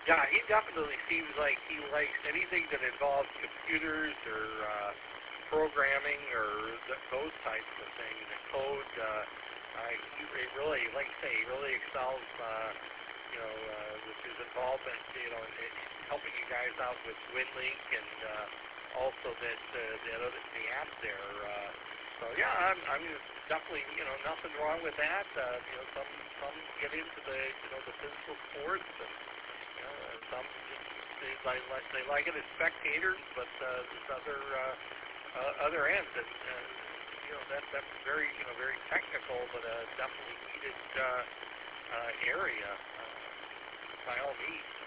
Yeah, he definitely seems like he likes anything that involves computers or programming or those types of things. And code, he really, like I say, he really excels. With his involvement, in helping you guys out with WinLink and also the app there. So yeah, I mean, it's definitely nothing wrong with that. Some get into the physical sports, and some just they like it as spectators, but there's other ends, and that's very very technical, but definitely needed area by all means.